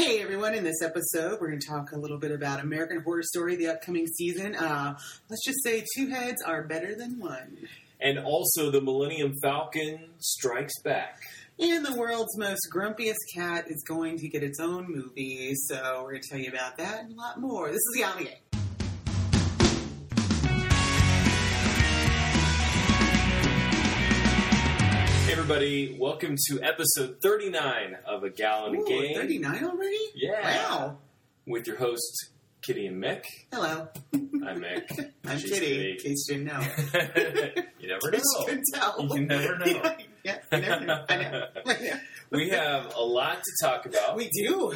Hey everyone, in this episode we're going to talk a little bit about American Horror Story, the upcoming season. Let's just say two heads are better than one. And also the Millennium Falcon strikes back. And the world's most grumpiest cat is going to get its own movie, so we're going to tell you about that and a lot more. This is Gallon Gang. Hey everybody, welcome to episode 39 of A Gallon of Game. 39 already? Yeah. Wow. With your hosts, Kitty and Mick. Hello. I'm Mick. I'm She's Kitty, in case you didn't know. You never know. You can tell. You never know. Yeah, you never know. I know. We have a lot to talk about. We do.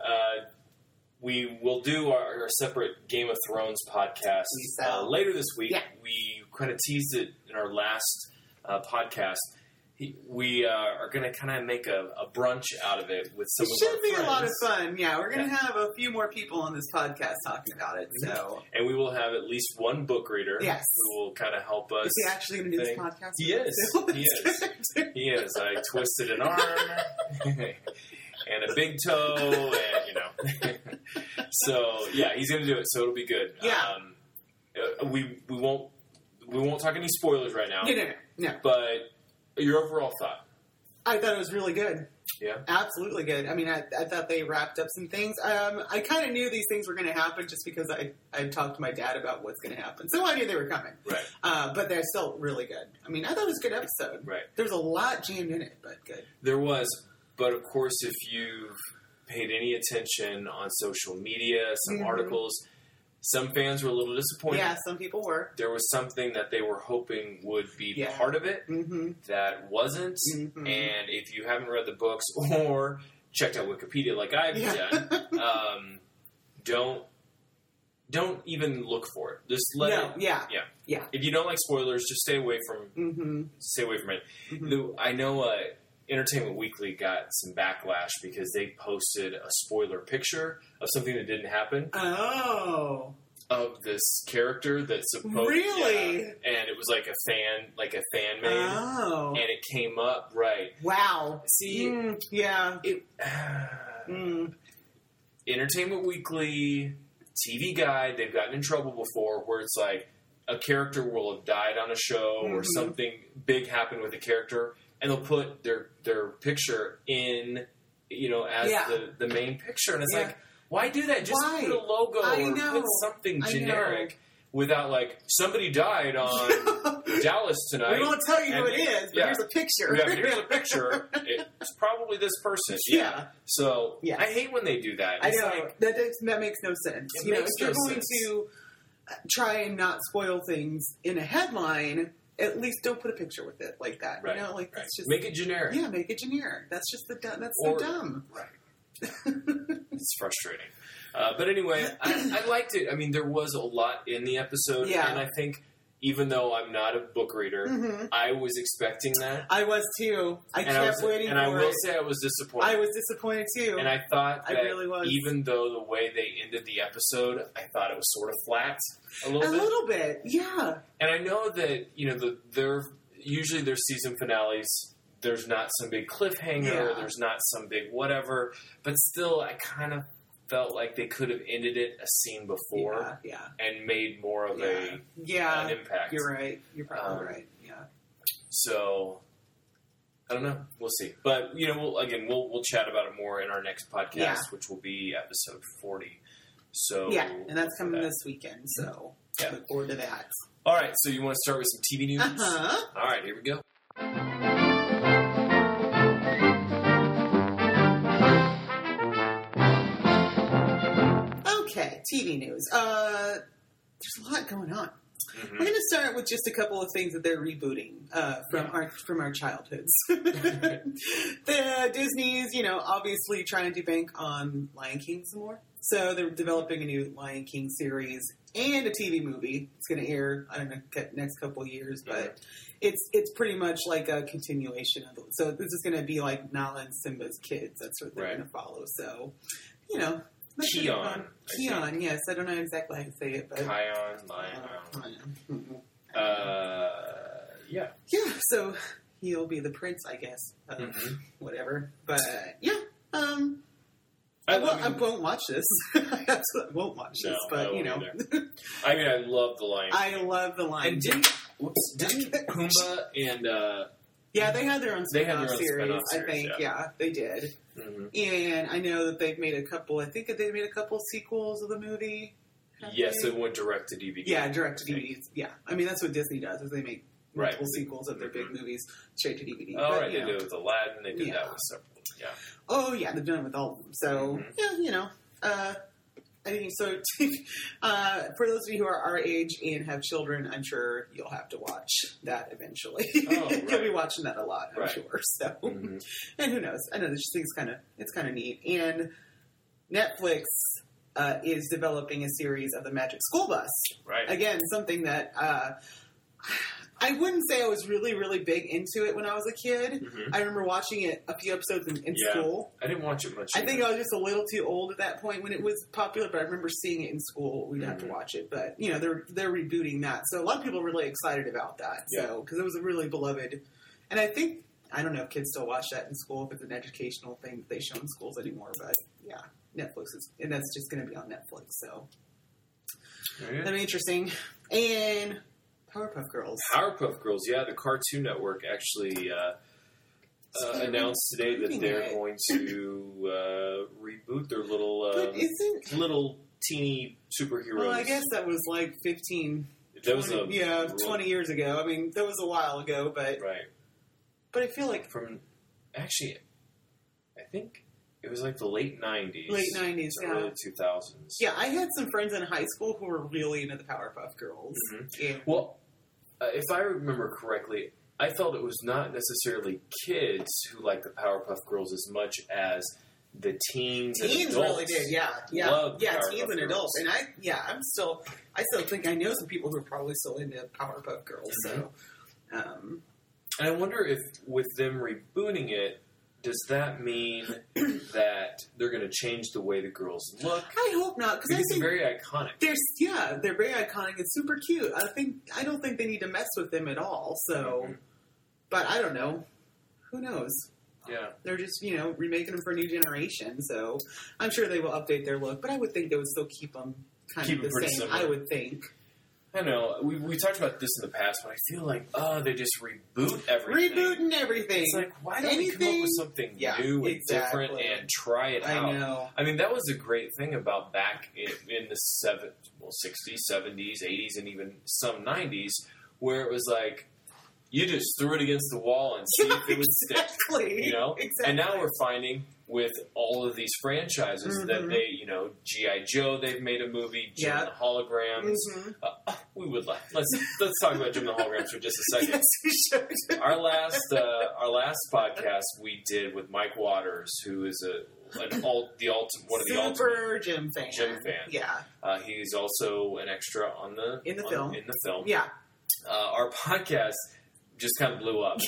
We will do our separate Game of Thrones podcast later this week. Yeah. We kind of teased it in our last podcast. We are going to kind of make a brunch out of it with some of our friends. It should be a lot of fun. Yeah, we're going to have a few more people on this podcast talking about it. So, and we will have at least one book reader. Yes, who will kind of help us. Is he actually going to do this podcast? He is. He is. He is. I twisted an arm and a big toe, and So yeah, he's going to do it. So it'll be good. Yeah. We won't talk any spoilers right now. No. But your overall thought? I thought it was really good. Yeah? Absolutely good. I mean, I thought they wrapped up some things. I kind of knew these things were going to happen just because I talked to my dad about what's going to happen. So I knew they were coming. Right. But they're still really good. I mean, I thought it was a good episode. Right. There was a lot jammed in it, but good. There was. But, of course, if you've paid any attention on social media, some articles, some fans were a little disappointed. Yeah, some people were. There was something that they were hoping would be part of it that wasn't. And if you haven't read the books or checked out Wikipedia like I've done, don't even look for it. Just let it. Yeah. If you don't like spoilers, just stay away from it. I know Entertainment Weekly got some backlash because they posted a spoiler picture of something that didn't happen. Oh. Of this character that's supposed really, and it was like a fan made, and it came up right. Wow. See, Entertainment Weekly, TV Guide, they've gotten in trouble before where it's like a character will have died on a show or something big happened with a character, and they'll put their picture in, as the main picture, and it's like. Why do that? Just put a logo or put something generic without, like, somebody died on Dallas tonight. We won't tell you who it is, but here's a picture. Here's a picture. It's probably this person. Yeah. So, I hate when they do that. I know. Like, that makes no sense. If you're going to try and not spoil things in a headline, at least don't put a picture with it like that. Right. It's just, make it generic. Yeah, make it generic. That's just so dumb. Right. It's frustrating. But anyway, I liked it. I mean, there was a lot in the episode. Yeah. And I think even though I'm not a book reader, I was expecting that. I was too. I kept waiting for it. And I will say I was disappointed. I was disappointed too. And I thought that really was. Even though the way they ended the episode, I thought it was sort of flat a little bit. A little bit, yeah. And I know that, usually their season finales, there's not some big cliffhanger, there's not some big whatever, but still I kind of felt like they could have ended it a scene before and made more of an impact. You're right. You're probably right. Yeah. So, I don't know. We'll see. But, we'll chat about it more in our next podcast, which will be episode 40. So and that's coming this weekend, so look forward to that. All right, so you want to start with some TV news? All right, here we go. Okay, TV news. There's a lot going on. We're going to start with just a couple of things that they're rebooting from our childhoods. The Disney's, obviously trying to bank on Lion King some more. So they're developing a new Lion King series and a TV movie. It's going to air, I don't know, next couple of years, but it's pretty much like a continuation of it. So this is going to be like Nala and Simba's kids. That's what they're going to follow. So, Kion. Kion, yes. I don't know exactly how to say it, but Kion, Lion. Yeah. Yeah, so he'll be the prince, I guess. Whatever. But, yeah. I I won't watch this. I absolutely won't watch this, but you know. I mean, I love The Lion King. I love The Lion King. Didn't Pumbaa and yeah, they had their own spin-off series. I think, yeah, they did. Mm-hmm. And I know that they've made a couple. I think that they made a couple sequels of the movie. Yes, they went direct to DVD. Yeah, direct to DVD. Yeah, I mean that's what Disney does. Is they make multiple sequels of their big movies straight to DVD. Oh, right, they did it with Aladdin. They did that with several. Yeah. Oh yeah, they've done it with all of them. So yeah, you know. I think so. For those of you who are our age and have children, I'm sure you'll have to watch that eventually. Oh, right. You'll be watching that a lot, I'm sure. So, and who knows? I know this thing's it's kind of neat. And Netflix is developing a series of the Magic School Bus. Right. Again, something that I wouldn't say I was really, really big into it when I was a kid. Mm-hmm. I remember watching it a few episodes in school. I didn't watch it much either. I think I was just a little too old at that point when it was popular, but I remember seeing it in school. We'd have to watch it. But, you know, they're rebooting that. So a lot of people are really excited about that. So, because it was a really beloved. And I think, I don't know if kids still watch that in school, if it's an educational thing that they show in schools anymore. But, yeah, Netflix is, and that's just going to be on Netflix. So, that'll be interesting. And Powerpuff Girls. Powerpuff Girls, yeah. The Cartoon Network actually announced today that they're going to reboot their little teeny superheroes. Well, I guess that was like 20 years ago. I mean, that was a while ago, but But I feel like I think it was like the late 90s. Late 90s, early 2000s. Yeah, I had some friends in high school who were really into the Powerpuff Girls. Mm-hmm. Yeah. Well, if I remember correctly, I felt it was not necessarily kids who liked the Powerpuff Girls as much as the teens and adults. Really did, yeah, teens and adults. And I still think I know some people who are probably still into Powerpuff Girls. Mm-hmm. So, and I wonder if with them rebooting it, does that mean that they're going to change the way the girls look? I hope not, because I think they're very iconic. They're very iconic and super cute. I don't think they need to mess with them at all. So, but I don't know. Who knows? Yeah, they're just remaking them for a new generation. So I'm sure they will update their look, but I would think they would still keep them kind of the same. Similar. I would think. I know. We talked about this in the past, but I feel like, they just reboot everything. Rebooting everything. It's like, why don't we come up with something new and different and try it out? I know. I mean, that was a great thing about back in the 60s, 70s, 80s, and even some 90s, where it was like, you just threw it against the wall and see if it would stick. Exactly. And now we're finding with all of these franchises that they, G.I. Joe, they've made a movie, Jim and the Holograms. Mm-hmm. We would let's talk about Jim and the Holograms for just a second. Yes, we should. Our last podcast we did with Mike Waters, who is one of the ultimate Jim fan. Yeah. He's also an extra in the film. Yeah. Our podcast just kind of blew up.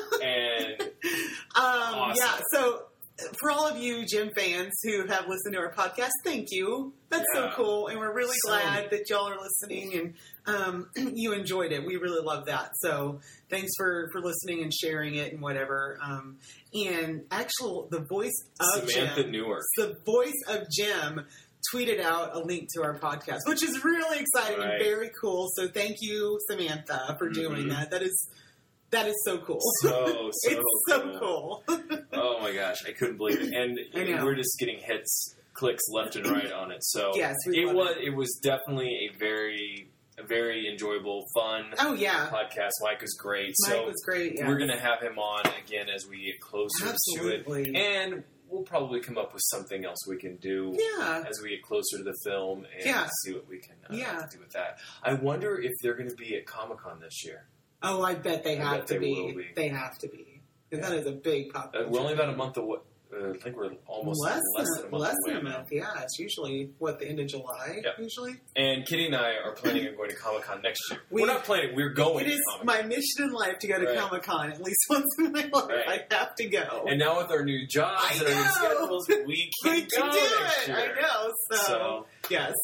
And awesome. Yeah, so for all of you Jim fans who have listened to our podcast, thank you. That's so cool, and we're really glad that y'all are listening and you enjoyed it. We really love that. So thanks for listening and sharing it and whatever. And actually, the voice of Samantha Jim, Newark. The voice of Jim tweeted out a link to our podcast, which is really exciting and very cool. So thank you, Samantha, for doing that. That is so cool. It's so cool. Oh my gosh, I couldn't believe it. And we're just getting clicks left and right on it. So yes, it was definitely a very enjoyable, fun podcast. Mike was great. Mike was great. Yeah. We're gonna have him on again as we get closer to it. And we'll probably come up with something else we can do as we get closer to the film and see what we can do with that. I wonder if they're going to be at Comic-Con this year. Oh, I bet they have to be. They have to be. Because that is a big pop. We're only about a month away. I think we're almost less than a month Less than a month, yeah. It's usually, the end of July, usually? And Kitty and I are planning on going to Comic-Con next year. We're not planning, we're going to Comic-Con. It is my mission in life to go to Comic-Con at least once in my life. I have to go. And now with our new jobs and our new schedules, we can go next year. I know. So yes.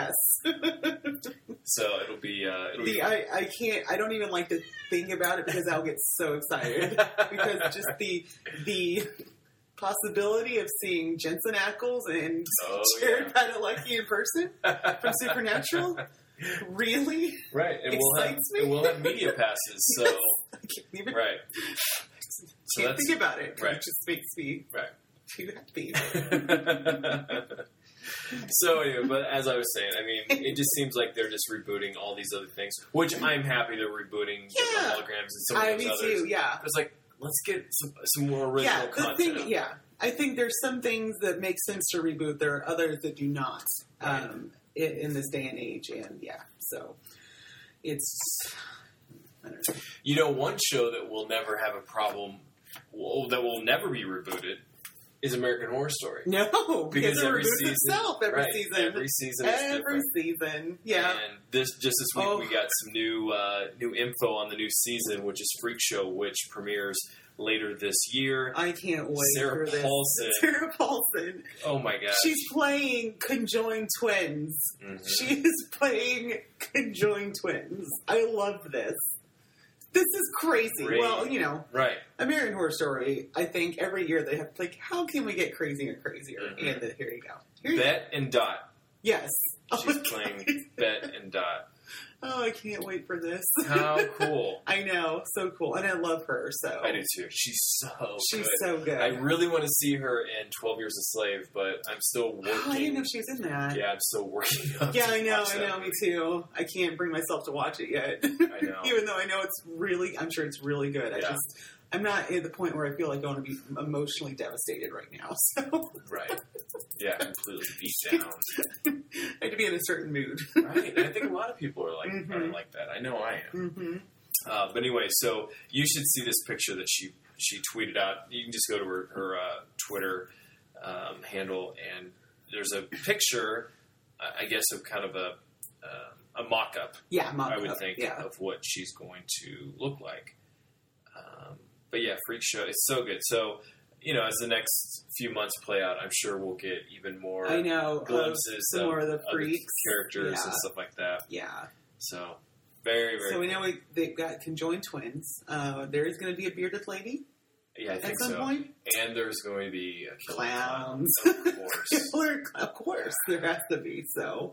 So it'll be I can't. I don't even like to think about it because I'll get so excited because just possibility of seeing Jensen Ackles and Jared Padalecki in person from Supernatural really excites me. And we'll have media passes, so I can't even think about it. It just makes me too happy. So anyway, but as I was saying, I mean, it just seems like they're just rebooting all these other things, which I'm happy they're rebooting the holograms and some of those others. Too, yeah. It's like, let's get some more original content. I think there's some things that make sense to reboot. There are others that do not in this day and age, and so it's. I don't know. You know, one show that will never have a problem, that will never be rebooted, is American Horror Story. No, because it every reboots season, itself every season. Every season is different. Every season, yeah. And this week we got some new info on the new season, which is Freak Show, which premieres later this year. I can't wait Sarah for this. Paulson. Sarah Paulson. Oh my gosh. She's playing conjoined twins. Mm-hmm. She is playing conjoined twins. I love this. This is crazy. Well, you know, American Horror Story, I think every year they have, like, how can we get crazier and crazier? Mm-hmm. And here you go. Bet and Dot. Yes. She's playing Bet and Dot. Oh, I can't wait for this. How cool. I know. So cool. And I love her, so. I do too. She's so good. I really want to see her in 12 Years a Slave, but I'm still working. Oh, I didn't know she was in that. Yeah, I'm still working. I know, me too. I can't bring myself to watch it yet. I know. Even though I know I'm sure it's really good. I'm not at the point where I feel like I want to be emotionally devastated right now. So. Right. Yeah, completely beat down. I have to be in a certain mood. Right. And I think a lot of people are like, are like that. I know I am. Mm-hmm. But anyway, so you should see this picture that she tweeted out. You can just go to her Twitter handle, and there's a picture, I guess, of kind of a mock-up. Yeah, mock-up. I would think of what she's going to look like. But yeah, Freak Show, it's so good. So, you know, as the next few months play out, I'm sure we'll get even more glimpses some more of the freaks, characters and stuff like that. Yeah. So, very, very So we know they've got conjoined twins. There is going to be a bearded lady. Yeah, I think at some point. And there's going to be a killer clowns. Of course. Of course. There has to be, so.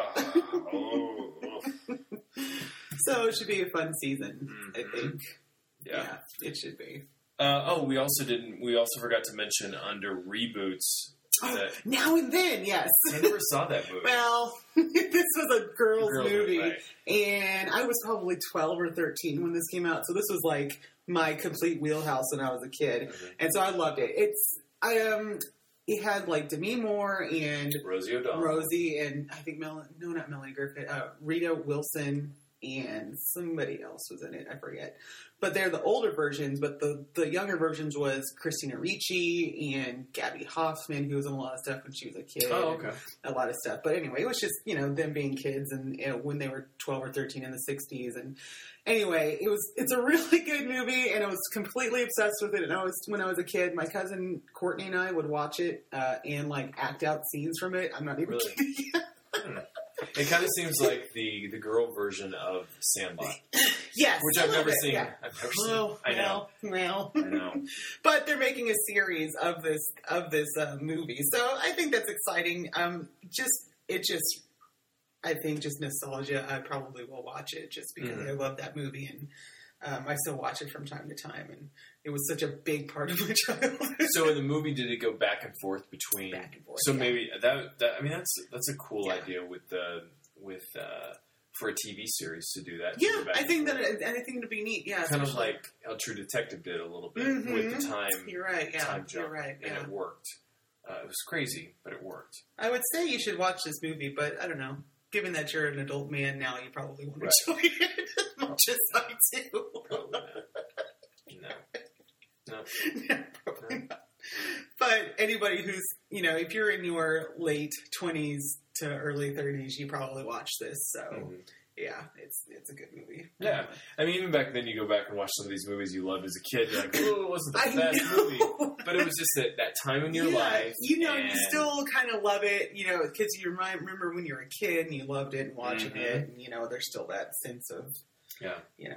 So it should be a fun season, I think. Yeah, it should be. We also forgot to mention under reboots. Now and Then, yes. I never saw that movie. Well, this was a girl's movie, right. And I was probably 12 or 13 when this came out, so this was like my complete wheelhouse when I was a kid, and so I loved it. It had like Demi Moore and Rosie, and I think not Melanie Griffith, Rita Wilson. And somebody else was in it. I forget. But they're the older versions. But the younger versions was Christina Ricci and Gabby Hoffman, who was in a lot of stuff when she was a kid. Oh, okay. A lot of stuff. But anyway, it was just, them being kids and when they were 12 or 13 in the 60s. And anyway, it's a really good movie, and I was completely obsessed with it. And when I was a kid, my cousin Courtney and I would watch it and like act out scenes from it. I'm not even kidding. It kind of seems like the girl version of Sandlot. Yes. Which I've never seen. Yeah. I've never seen. I know. I know. But they're making a series of this movie. So I think that's exciting. I think just nostalgia. I probably will watch it just because I love that movie, and I still watch it from time to time, and it was such a big part of my childhood. So in the movie, did it go back and forth between? Back and forth. So maybe that's a cool idea for a TV series to do that. Yeah, I think it'd be neat. Yeah, kind of like how True Detective did a little bit with the time. You're right. Yeah, time jump, you're right. Yeah. And it worked. It was crazy, but it worked. I would say you should watch this movie, but I don't know. Given that you're an adult man now, you probably won't enjoy it as much as I do. No, probably not. But anybody who's, if you're in your late 20s to early 30s, you probably watch this. So, yeah, it's a good movie. Yeah. I mean, even back then, you go back and watch some of these movies you loved as a kid, you're like, oh, it wasn't the best movie. But it was just that time in your life. You still kind of love it, because you remember when you were a kid and you loved it and watching it, and, there's still that sense of,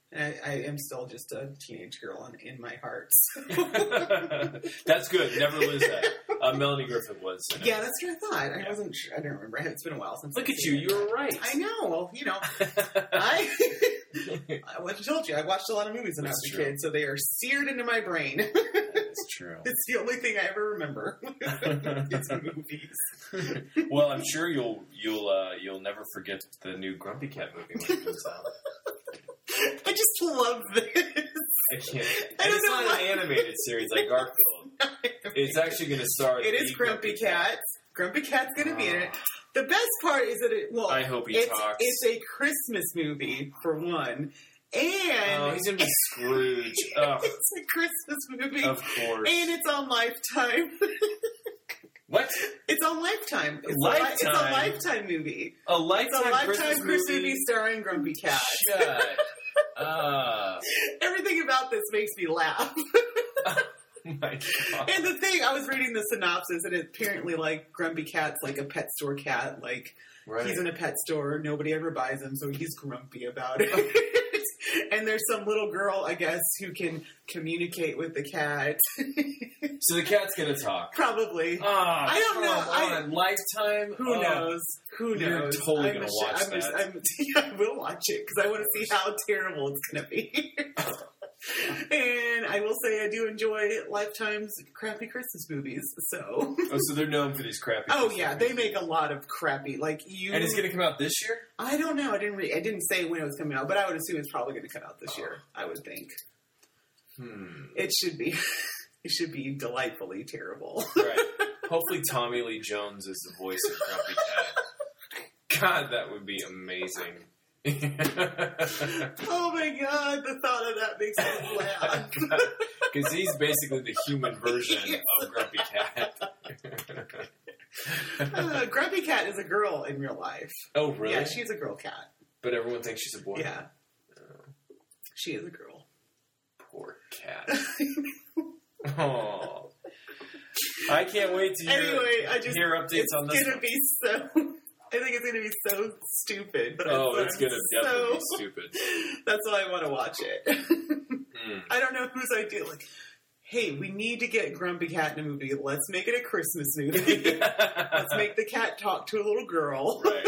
I am still just a teenage girl in my heart. That's good. Never lose that. Melanie Griffith was. Yeah, that's what I thought. I wasn't sure. I don't remember. It's been a while since. Look at you. You were right. I know. Well, I told you. I watched a lot of movies when I was a kid, so they are seared into my brain. That's true. It's the only thing I ever remember. It's movies. Well, I'm sure you'll never forget the new Grumpy Cat movie when it comes out. I just love this. I can't. And it's not an animated series like Garfield. It's actually going to star. It is Grumpy Cat. Grumpy Cat's going to be in it. The best part is that I hope he talks. It's a Christmas movie for one, and he's going to be Scrooge. It's a Christmas movie, of course, and it's on Lifetime. What? It's on Lifetime. It's a Lifetime movie. A Lifetime Christmas movie starring Grumpy Cat. Shut. Everything about this makes me laugh. Oh my God. And the thing, I was reading the synopsis, and apparently, like, Grumpy Cat's like a pet store cat. Like, he's in a pet store, nobody ever buys him, so he's grumpy about it. And there's some little girl, I guess, who can communicate with the cat. So the cat's gonna talk. Probably. I don't know. Lifetime? Who knows? Who knows? You're totally gonna watch that. I will watch it, because I want to see how terrible it's gonna be. And I will say I do enjoy Lifetime's crappy Christmas movies. So they're known for these crappy. Oh yeah, they make a lot of crappy. Like you. And it's going to come out this year? I don't know. I didn't say when it was coming out, but I would assume it's probably going to come out this year. I would think. It should be. It should be delightfully terrible. Right. Hopefully, Tommy Lee Jones is the voice of Grumpy Cat. God, that would be amazing. Oh my God, the thought of that makes me laugh. Because he's basically the human version of Grumpy Cat. Grumpy Cat is a girl in real life. Oh, really? Yeah, she's a girl cat. But everyone thinks she's a boy? Yeah. She is a girl. Poor cat. Oh. I can't wait to hear updates on this. It's going to be so... I think it's going to be so stupid. But it's going to definitely be stupid. That's why I want to watch it. I don't know whose idea. Like, hey, we need to get Grumpy Cat in a movie. Let's make it a Christmas movie. Let's make the cat talk to a little girl. Right.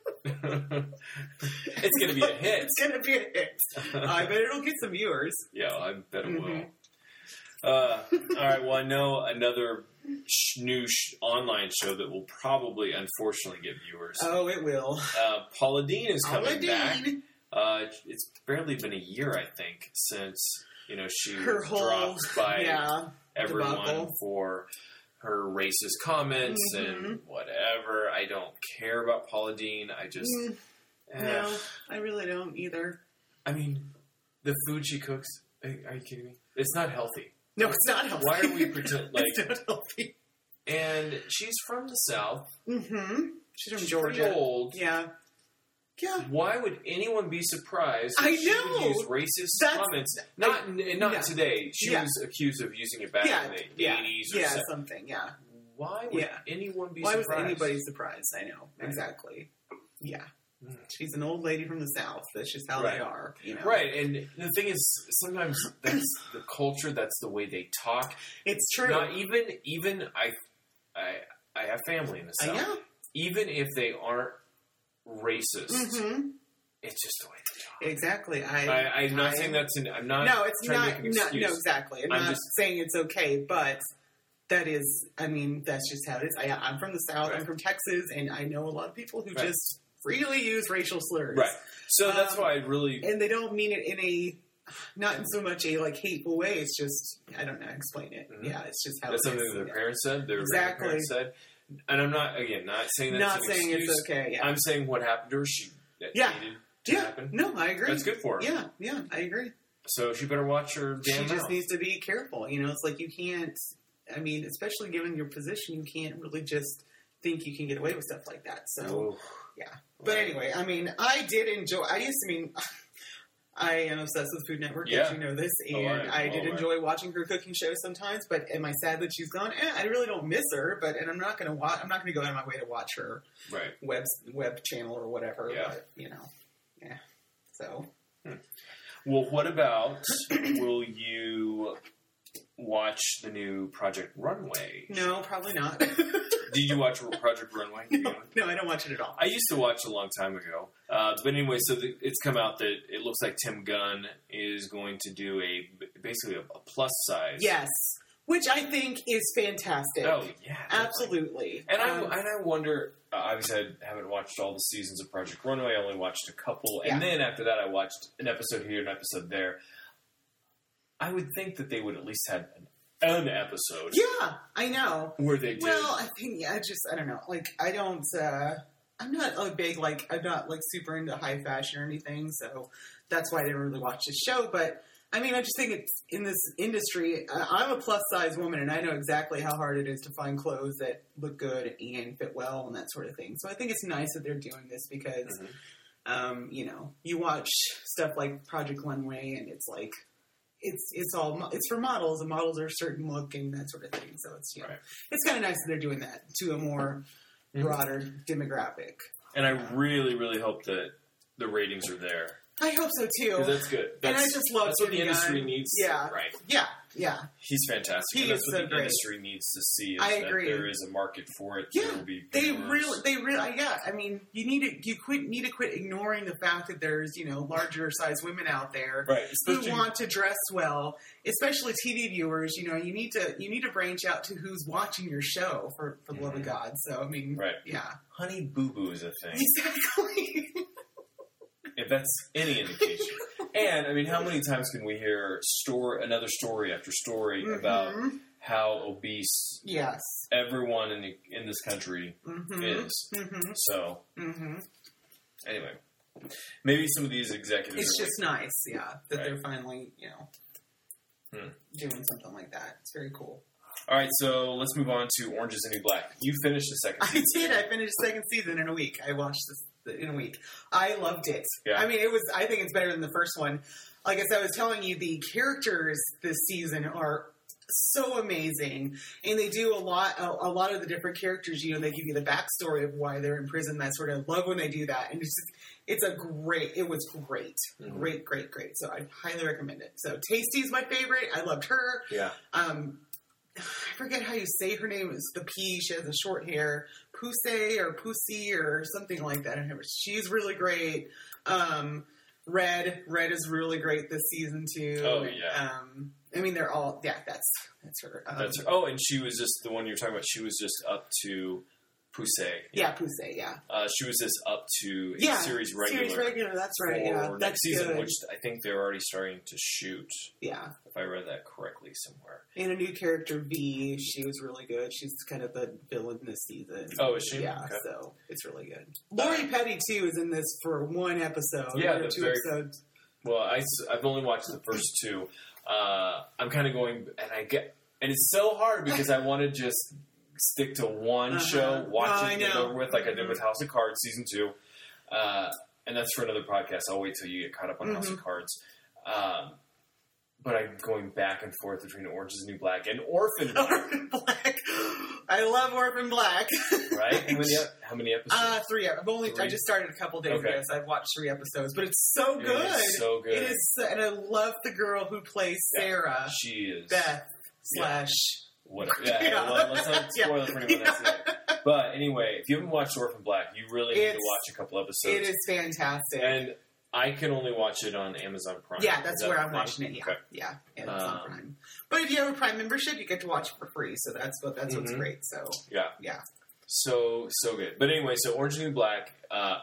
It's going to be a hit. It's going to be a hit. I bet it'll get some viewers. Yeah, I bet it will. All right, well, I know another new online show that will probably, unfortunately, get viewers. Oh, it will. Paula Deen is coming back. It's barely been a year, I think, since she was dropped by everyone debacle for her racist comments and whatever. I don't care about Paula Deen. I just no, I really don't either. I mean, the food she cooks. Are you kidding me? It's not healthy. No, it's not healthy. Why are we pretending like it's not healthy? And she's from the South. Mm-hmm. She's from Georgia. Pretty old. Yeah. Yeah. Why would anyone be surprised if she would use racist comments? Not today. She was accused of using it back in the 80s or something. Yeah. Why would anyone be surprised? Why was anybody surprised? I know. Right. Exactly. Yeah. She's an old lady from the South. That's just how they are. Right. And the thing is, sometimes that's the culture. That's the way they talk. It's true. Not even I have family in the South. Yeah. Even if they aren't racist, it's just the way they talk. Exactly. I'm not saying that's I'm not. No, it's trying not. to make an excuse. No, exactly. I'm not saying it's okay, but. That is, I mean, that's just how it is. I'm from the South. Right. I'm from Texas, and I know a lot of people who just freely use racial slurs. Right. So that's why I really... And they don't mean it in a, not in so much a, hateful way. It's just, I don't know, explain it. Yeah, it's just how that's it is. That's something their parents said, their parents said. And I'm not, again, not saying that's not saying excuse. It's okay, yeah. I'm saying what happened to her, she needed to happen. No, I agree. That's good for her. Yeah, I agree. So she better watch her damn mouth. She just needs to be careful. It's like you can't... I mean, especially given your position, you can't really just think you can get away with stuff like that. So, yeah. But anyway, I mean, I did enjoy... I am obsessed with Food Network, as you know this, and I did enjoy watching her cooking shows sometimes, but am I sad that she's gone? I really don't miss her, and I'm not going to watch... I'm not going to go out of my way to watch her web channel or whatever, but, So... Well, what about, will you watch the new Project Runway? No, probably not. Did you watch Project Runway? No, I don't watch it at all. I used to watch it a long time ago. But anyway, so it's come out that it looks like Tim Gunn is going to do basically a plus size. Yes. Which I think is fantastic. Oh, yeah. Absolutely. And I wonder, obviously I haven't watched all the seasons of Project Runway. I only watched a couple. And then after that, I watched an episode here, an episode there. I would think that they would at least have an episode. Yeah, I know. Where they did. Well, I think, I don't know. Like, I'm not super into high fashion or anything, so that's why I didn't really watch the show. But, I mean, I just think it's, in this industry, I'm a plus-size woman, and I know exactly how hard it is to find clothes that look good and fit well and that sort of thing. So I think it's nice that they're doing this because, you watch stuff like Project Runway, and it's like, it's for models, and models are a certain look and that sort of thing. So it's it's kind of nice that they're doing that to a more broader demographic. And I really, really hope that the ratings are there. I hope so too. That's good. And I just love that's what the industry needs. Yeah, right. Yeah. He's fantastic. He that's is what so the great. Industry needs to see. Is I that agree. There is a market for it. Yeah, there will be they really. I mean, you need to quit ignoring the fact that there's larger size women out there who want to dress well, especially TV viewers. You need to branch out to who's watching your show for the love of God. So I mean, yeah, Honey Boo Boo is a thing. Exactly. If that's any indication. And I mean, how many times can we hear another story after story about how obese everyone in this country is? So anyway, maybe some of these executives. It's just nice, that they're finally doing something like that. It's very cool. All right, so let's move on to Orange is the New Black. You finished the second season. I did. I finished the second season in a week. I watched this in a week. I loved it. Yeah. I mean, I think it's better than the first one. Like I was telling you, the characters this season are so amazing, and they do a lot of the different characters. They give you the backstory of why they're in prison. That sort of love when they do that, and it was great, great. So I highly recommend it. So Tasty's my favorite. I loved her. Yeah. I forget how you say her name. It's the P. She has the short hair. Pussy or something like that. I don't know. She's really great. Red is really great this season too. Oh yeah. I mean, they're all that's her. That's her. Oh, and she was just the one you were talking about. She was just up to Poussey. Yeah, Poussey. Yeah. She was just up to a series regular. Series regular. That's right. Yeah, for that's next season, good. which I think they're already starting to shoot. Yeah. If I read that correctly somewhere. And a new character, V. She was really good. She's kind of the villain this season. Oh, is she? Yeah. Okay. So it's really good. Lori Petty too is in this for one episode. Yeah, or 2 episodes. Well, I've only watched the first 2. I'm kind of going, and it's so hard because I want to just stick to one show, watch it, get over with, like I did with House of Cards season 2, and that's for another podcast. I'll wait till you get caught up on House of Cards. But I'm going back and forth between Orange is the New Black and Orphan Black. Orphan Black. I love Orphan Black. Right? How many episodes? 3. I just started a couple days ago, so I've watched 3 episodes. But it's so good. It is so good. It is, and I love the girl who plays Sarah. She is. Beth / Whatever. Well, let's not spoil it for anyone that's in it. But anyway, if you haven't watched Orphan Black, you really need to watch a couple episodes. It is fantastic. And I can only watch it on Amazon Prime. Yeah, that's where I'm watching it. Yeah, okay. yeah, Amazon Prime. But if you have a Prime membership, you get to watch it for free. So that's what's great. So yeah. So good. But anyway, so Orange is the New Black. I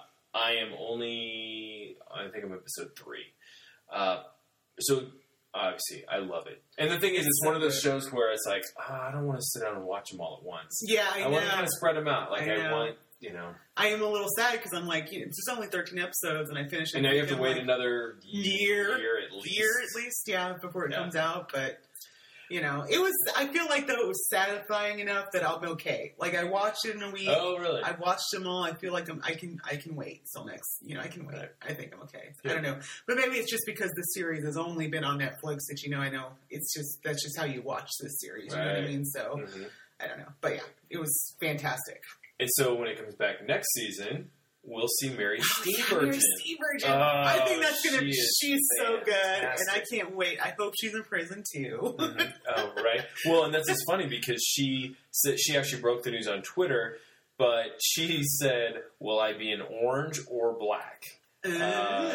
think I'm episode 3. So obviously, I love it. And the thing is, it's one of those shows where it's like, I don't want to sit down and watch them all at once. Yeah, I know. I want to kind of spread them out. Like I want. I am a little sad because I'm like, it's just only 13 episodes, and I finished it. And now you have to wait another year at least. Before it comes out. But I feel like though it was satisfying enough that I'll be okay. Like I watched it in a week. Oh, really? I watched them all. I feel like I can wait till next. I can wait. Right. I think I'm okay. Yeah. I don't know, but maybe it's just because this series has only been on Netflix that I know that's just how you watch this series. You know what I mean? So I don't know, but yeah, it was fantastic. And so when it comes back next season, we'll see Mary Steenburgen. Mary Steenburgen. Oh, I think that's going to be... She's so good, fantastic. and I can't wait. I hope she's in prison, too. Mm-hmm. Oh, right. Well, and that's just funny because she actually broke the news on Twitter, but she said, will I be in orange or black? I mean,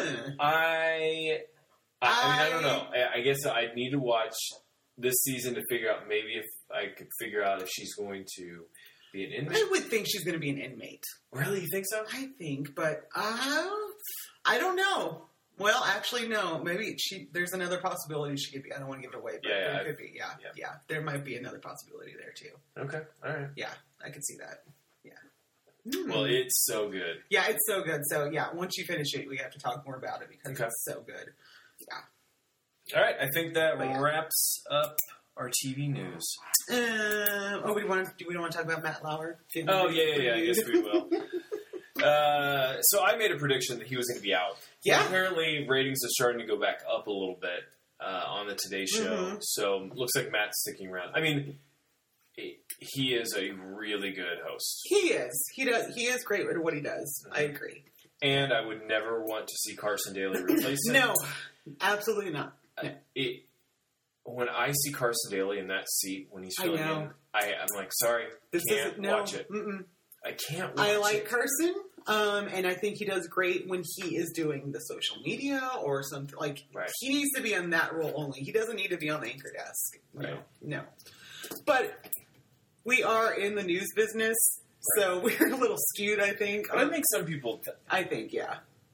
I don't know. I guess I'd need to watch this season to figure out maybe if I could figure out if she's going to be an inmate. I would think she's going to be an inmate. Really? You think so? I think, but I don't know. Well, actually, no. Maybe there's another possibility she could be. I don't want to give it away, but there could be. Yeah. There might be another possibility there, too. Okay. All right. Yeah, I could see that. Yeah. Well, it's so good. Yeah, it's so good. So, yeah, once you finish it, we have to talk more about it because it's so good. Yeah. All right. I think that wraps up our TV news. Do we want to talk about Matt Lauer? Oh, yeah. I guess we will. So I made a prediction that he was going to be out. Yeah. But apparently, ratings are starting to go back up a little bit on the Today Show. Mm-hmm. So looks like Matt's sticking around. I mean, he is a really good host. He is. He is great at what he does. I agree. And I would never want to see Carson Daly replace him. No, absolutely not. No. When I see Carson Daly in that seat when he's filling in, I'm like, sorry, can't watch it. Mm-mm. I can't watch it. I like Carson, and I think he does great when he is doing the social media or something. Like, he needs to be on that role only. He doesn't need to be on the anchor desk. No. But we are in the news business, so we're a little skewed, I think. But I think some people... I think, yeah.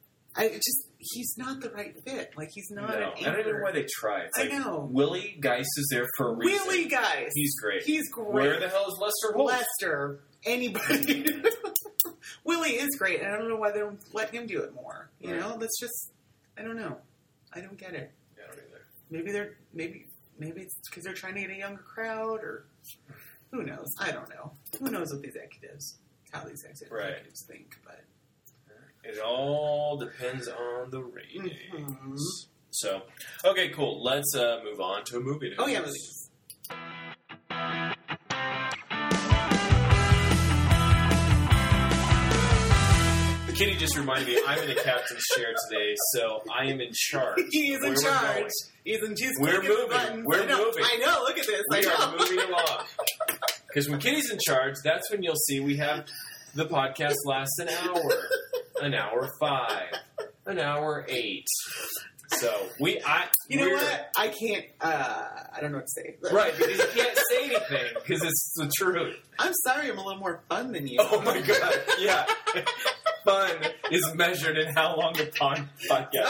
He's not the right fit. Like, he's not an anchor. I don't know why they try. It's like, I know. Willie Geist is there for a reason. Willie Geist. He's great. He's great. Where the hell is Lester Holt? Lester. Anybody. Willie is great, and I don't know why they don't let him do it more. You know? That's just... I don't know. I don't get it. Yeah, I don't either. Maybe it's because they're trying to get a younger crowd, or... Who knows? I don't know. Who knows what how these executives think, but... It all depends on the ratings. Mm-hmm. So, okay, cool. Let's move on to a movie news. Oh, yeah, movies. Kitty just reminded me I'm in the captain's chair today, so I am in charge. He is in charge. We're moving. We're moving. I know. Look at this. We are moving along. Because when Kitty's in charge, that's when you'll see we have the podcast lasts an hour. An hour 5, an hour 8. So you know what? I can't. I don't know what to say. Right, because you can't say anything because it's the truth. I'm sorry, I'm a little more fun than you. Oh my god! Yeah, fun is measured in how long a podcast.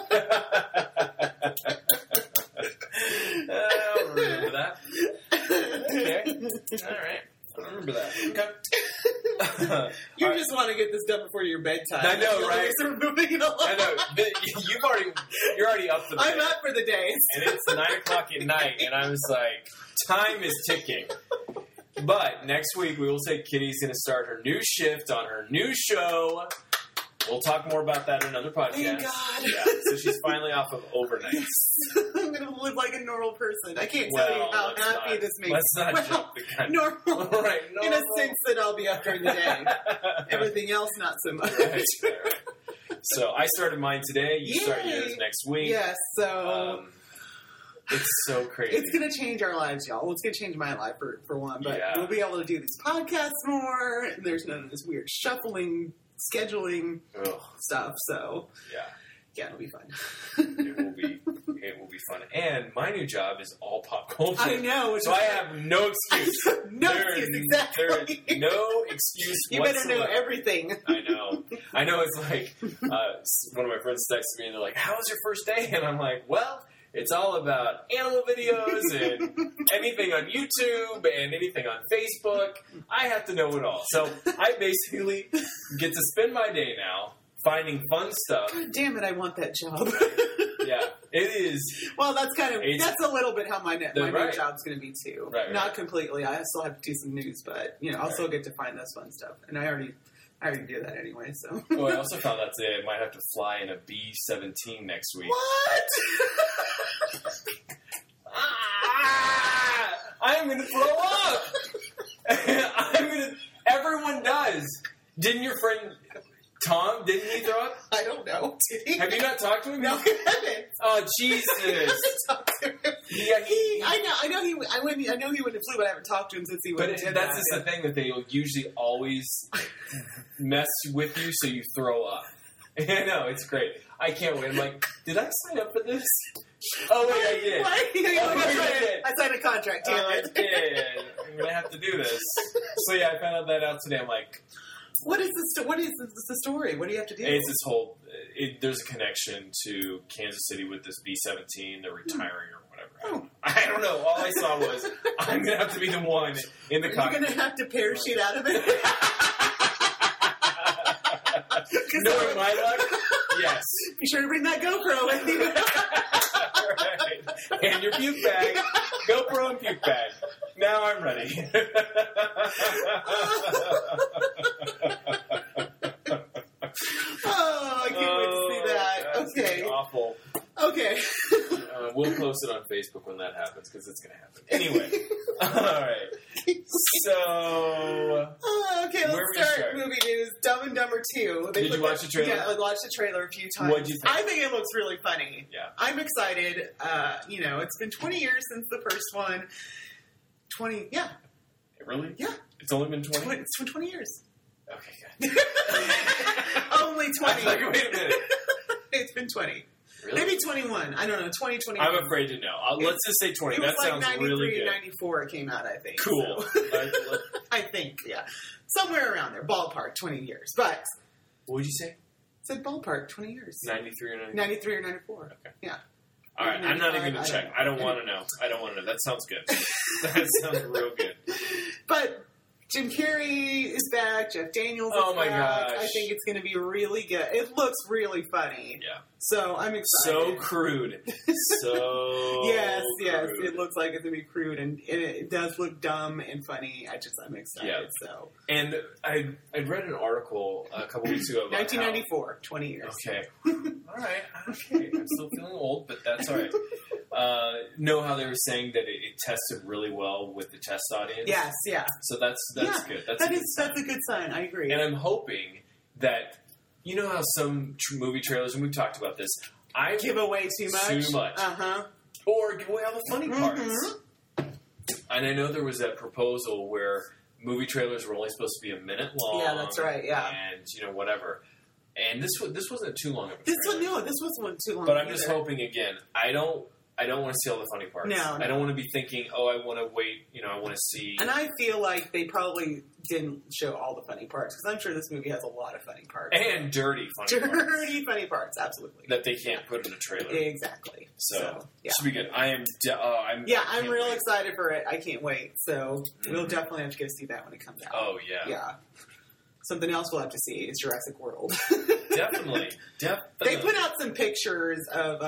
I'll remember that. Okay. All right. I remember that. Okay. You just want to get this done before your bedtime. I know, right? Moving along. I know. You're already up for the day. I'm up for the day. And it's 9:00 at night, and I was like, time is ticking. But next week, we will say Kitty's going to start her new shift on her new show. We'll talk more about that in another podcast. Thank God. Yeah, so she's finally off of overnights. I'm going to live like a normal person. I can't tell you how happy this makes me. Let's not jump the gun. Normal. Right, in a sense that I'll be up during the day. Everything else, not so much. Right. So I started mine today. You start yours next week. Yes, so... it's so crazy. It's going to change our lives, y'all. Well, it's going to change my life for one, but we'll be able to do these podcasts more, and there's none of this weird shuffling, scheduling stuff, so it'll be fun. It will be fun. And my new job is all pop culture. I know. So I have no excuse. Excuse, exactly. There is no excuse you whatsoever. better know everything. I know it's like, one of my friends texted me and they're like, how was your first day? And I'm like, well... It's all about animal videos and anything on YouTube and anything on Facebook. I have to know it all. So I basically get to spend my day now finding fun stuff. God damn it, I want that job. Yeah, it is. Well, that's a little bit how my new job's going to be too. Right. Not completely. I still have to do some news, but I'll still get to find this fun stuff. And I already do that anyway, so. Well, I also found out today I might have to fly in a B-17 next week. What? I'm going to throw up! Everyone does. Didn't your friend... Tom, didn't he throw up? I don't know. Did he? Have you not talked to him? No, I haven't. Oh, Jesus. I haven't talked to him. Yeah, I know he went to flu, but I haven't talked to him since he went. But that's just the thing that they usually always mess with you, so you throw up. I know, it's great. I can't wait. I'm like, did I sign up for this? Oh wait, I did. I signed a contract. I did. I'm gonna have to do this. So yeah, I found out that out today. I'm like, what is the story? What do you have to do? It's this whole. There's a connection to Kansas City with this B-17. They're retiring or whatever. Oh. I don't know. All I saw was I'm gonna have to be the one in the cockpit. You're gonna have to parachute out of it. Knowing my luck, yes. Be sure to bring that GoPro with you. Right. And your puke bag. GoPro and puke bag. Now I'm ready. Oh, I can't wait to see that. Okay. Awful. Okay. We'll post it on Facebook when that happens because it's going to happen. Anyway. All right. So. Okay, let's start movie news. Dumb and Dumber 2. Did you watch the trailer? Yeah, I watched the trailer a few times. What'd you think? I think it looks really funny. Yeah. I'm excited. It's been 20 years since the first one. 20, yeah. Really? Yeah. It's only been 20? It's been 20 years. Okay, good. Only 20. I'm like, wait a minute. It's been 20. Really? Maybe 21. I don't know. 2021. I'm afraid to know. Let's just say 20. It was That like sounds 93 really good. 94 it came out, I think. Cool. So. I think, yeah. Somewhere around there. Ballpark, 20 years. But. What would you say? Said ballpark, 20 years. 93 or 94? 93 or 94. Okay. Yeah. All right. I'm not even going to check. I don't want to know. That sounds good. That sounds real good. But Jim Carrey is back. Jeff Daniels is Oh my back. gosh. I think it's going to be really good. It looks really funny. Yeah. So I'm excited. So crude. So Yes. crude. It looks like it's going to be crude, and it does look dumb and funny. I'm excited. Yeah. So And I'd read an article a couple weeks ago about 1994, 20 years. Okay. All right. Okay. I'm still feeling old, but that's all right. Know how they were saying that it tested really well with the test audience? Yes, yeah. So that's good. That's a good sign. I agree. And I'm hoping that, you know how some movie trailers, and we've talked about this, I give away too much. Too much. Uh-huh. Or give away all the funny parts. Mm-hmm. And I know there was that proposal where movie trailers were only supposed to be a minute long. Yeah, that's right, yeah. And, whatever. And this wasn't too long of a This trailer. wasn't too long. But I'm just hoping, again, I don't want to see all the funny parts. No. I don't want to be thinking, I want to wait, I want to see. And I feel like they probably didn't show all the funny parts, because I'm sure this movie has a lot of funny parts. And dirty funny parts. Dirty funny parts, absolutely. That they can't put in a trailer. Exactly. So yeah. Should be good. I'm real excited for it. I can't wait. So we'll definitely have to go see that when it comes out. Oh, yeah. Yeah. Something else we'll have to see is Jurassic World. Definitely. They put out some pictures of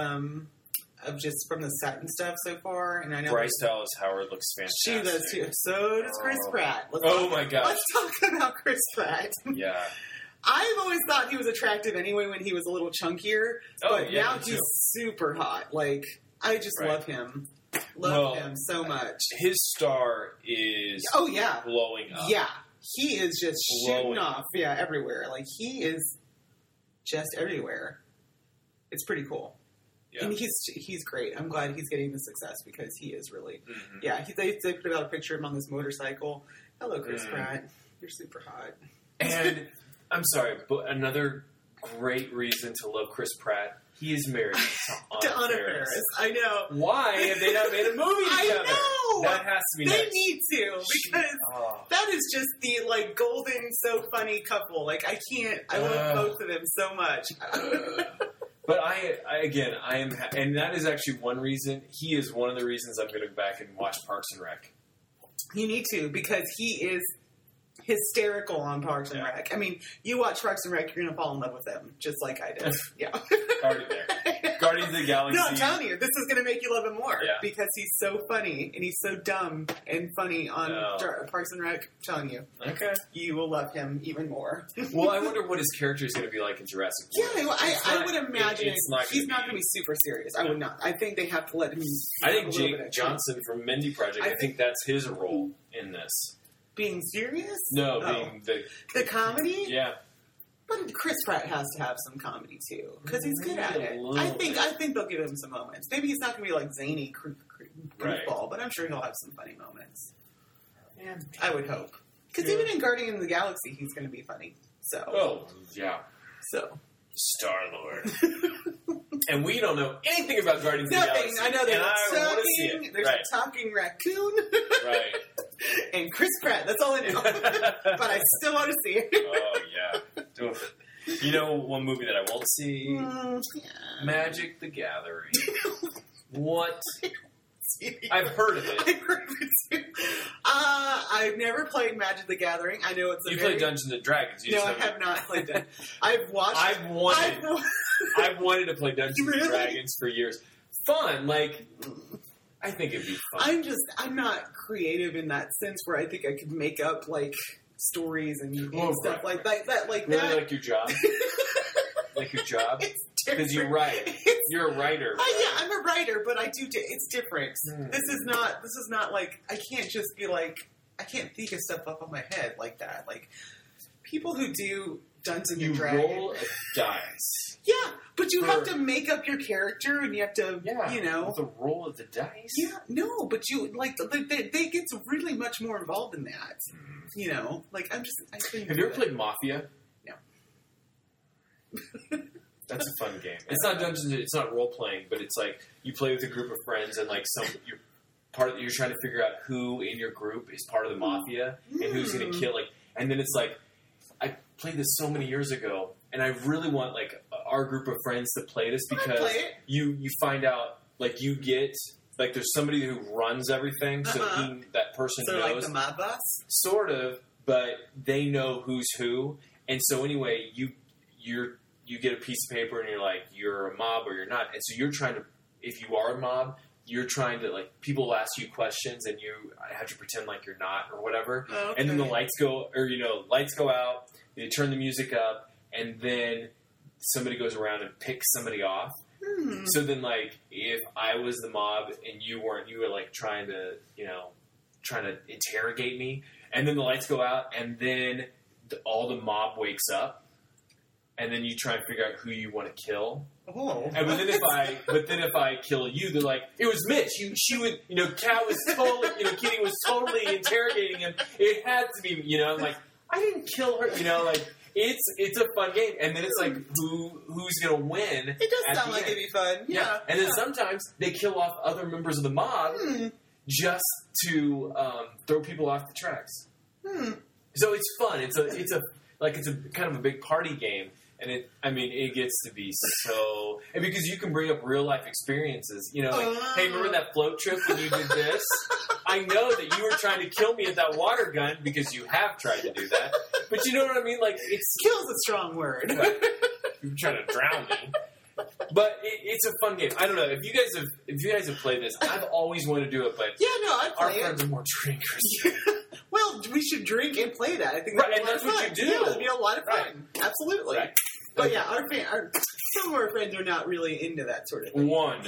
just from the set and stuff so far, and I know Bryce Dallas Howard looks fantastic. She does too. So does Chris Pratt. My gosh. Let's talk about Chris Pratt. Yeah. I've always thought he was attractive anyway when he was a little chunkier, but now he's super hot. Like, I just love him. Love him so much. His star is blowing up. Yeah. He is just shooting blowing off. Yeah, everywhere. Like, he is just everywhere. It's pretty cool. Yeah. And he's great. I'm glad he's getting the success because he is really... Mm-hmm. Yeah, they put out a picture of him on this motorcycle. Hello, Chris Pratt. You're super hot. And, I'm sorry, but another great reason to love Chris Pratt, he is married to Anna Faris. I know. Why have they not made a movie together? I know! That has to be They nice. need to, because that is just the, golden, so funny couple. Like, I can't... I love both of them so much. But I am, and that is actually one reason. He is one of the reasons I'm going to go back and watch Parks and Rec. You need to, because he is hysterical on Parks and Rec. I mean, you watch Parks and Rec, you're going to fall in love with him, just like I did. Yeah. Already there. Guardians of the Galaxy. No, I'm telling you, this is going to make you love him more, because he's so funny, and he's so dumb and funny on Parks and Rec. I'm telling you. Okay. You will love him even more. Well, I wonder what his character is going to be like in Jurassic World. Yeah, well, I would imagine he's not going to be be super serious. I would not. I think they have to let him... I think Jake Johnson from Mindy Project, I think that's his role in this. Being serious? No, being the comedy? Yeah. But Chris Pratt has to have some comedy too, because he's good at it. I think they'll give him some moments. Maybe he's not going to be like zany goofball, but I'm sure he'll have some funny moments. Yeah. I would hope, because even in Guardians of the Galaxy, he's going to be funny. So. Oh yeah. So. Star-Lord. And we don't know anything about Guardians of the Galaxy. I know there's talking. There's a talking raccoon. Right. And Chris Pratt. That's all I know. But I still want to see it. Oh, yeah. Oof. You know one movie that I won't see? Magic the Gathering. What? I've heard of it. I've heard of it too. I've never played Magic the Gathering. I know it's a played Dungeons and Dragons. No, I have not played that. I've watched. I've wanted to play Dungeons and Dragons for years. Fun, like I think it'd be fun. I'm not creative in that sense where I think I could make up like stories and stuff like that. Like really that. Like your job. Like your job. Because you write. You're a writer. Yeah, I'm a writer, but I do. It's different. This is not like I can't just be like I can't think of stuff up on my head like that. Like people who do Dungeons and Dragons. You roll a dice. Yeah, but you have to make up your character, and you have to, with the roll of the dice. Yeah, no, but you like they get really much more involved in that. You know, like I think. Have you ever played Mafia? No. That's a fun game. It's not Dungeons. It's not role playing, but it's like you play with a group of friends, and like you're trying to figure out who in your group is part of the mafia and who's going to kill. Like, and then it's like I played this so many years ago, and I really want like our group of friends to play this because you find out like you get like there's somebody who runs everything, so that person knows. Like the mob boss, sort of, but they know who's who, and so anyway, you get a piece of paper and you're like, you're a mob or you're not. And so you're trying to, if you are a mob, you're trying to, like, people will ask you questions and you have to pretend like you're not or whatever. Okay. And then the lights go out, they turn the music up, and then somebody goes around and picks somebody off. So then, like, if I was the mob and you weren't, you were, like, trying to interrogate me, and then the lights go out, and then all the mob wakes up, and then you try and figure out who you want to kill. Oh. And then if I kill you, they're like, it was Mitch. Kat was totally, Kitty was totally interrogating him. It had to be, I'm like, I didn't kill her. Like, it's a fun game. And then it's like, who's going to win? It does sound like it'd be fun. Yeah. And then sometimes they kill off other members of the mob just to throw people off the tracks. So it's fun. It's a kind of a big party game. And it gets to be so... And because you can bring up real-life experiences. Hey, remember that float trip when you did this? I know that you were trying to kill me at that water gun because you have tried to do that. But you know what I mean? Like, it's... Kill's a strong word. Right. You're trying to drown me. But it's a fun game. I don't know. If you guys have played this, I've always wanted to do it, but... Yeah, no, I'd play our friends are more drinkers. Well, we should drink and play that. I think that's what you do. Yeah, it'd be a lot of fun. Right. Absolutely. Right. But yeah, some of our friends are not really into that sort of thing. One